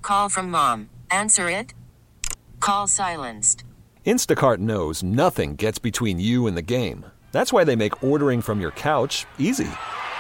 call from mom. Answer it. Call silenced. Instacart knows nothing gets between you and the game. That's why they make ordering from your couch easy.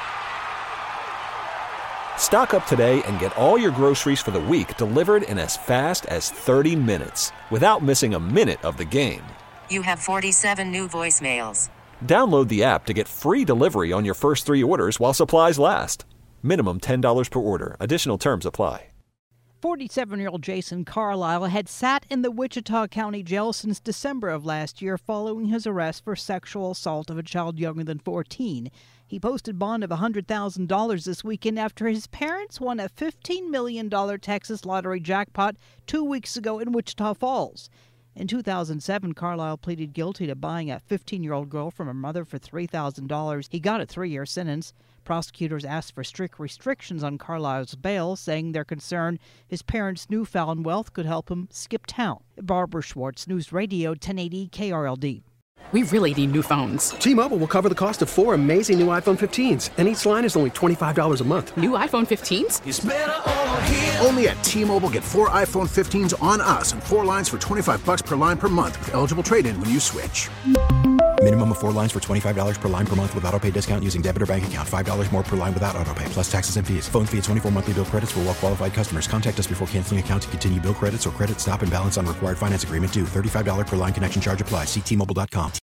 Stock up today and get all your groceries for the week delivered in as fast as 30 minutes without missing a minute of the game. You have 47 new voicemails. Download the app to get free delivery on your first 3 orders while supplies last. Minimum $10 per order. Additional terms apply. 47-year-old Jason Carlisle had sat in the Wichita County Jail since December of last year following his arrest for sexual assault of a child younger than 14. He posted bond of $100,000 this weekend after his parents won a $15 million Texas lottery jackpot 2 weeks ago in Wichita Falls. In 2007, Carlisle pleaded guilty to buying a 15-year-old girl from her mother for $3,000. He got a 3-year sentence. Prosecutors asked for strict restrictions on Carlisle's bail, saying they're concerned his parents' newfound wealth could help him skip town. Barbara Schwartz, News Radio 1080 KRLD. We really need new phones. T-Mobile will cover the cost of 4 amazing new iPhone 15s, and each line is only $25 a month. New iPhone 15s? It's better over here. Only at T-Mobile, get 4 iPhone 15s on us and 4 lines for $25 per line per month with eligible trade-in when you switch. Minimum of 4 lines for $25 per line per month with autopay discount using debit or bank account. $5 more per line without autopay, plus taxes and fees. Phone fee at 24 monthly bill credits for well-qualified customers. Contact us before canceling account to continue bill credits or credit stop and balance on required finance agreement due. $35 per line connection charge applies. See T-Mobile.com.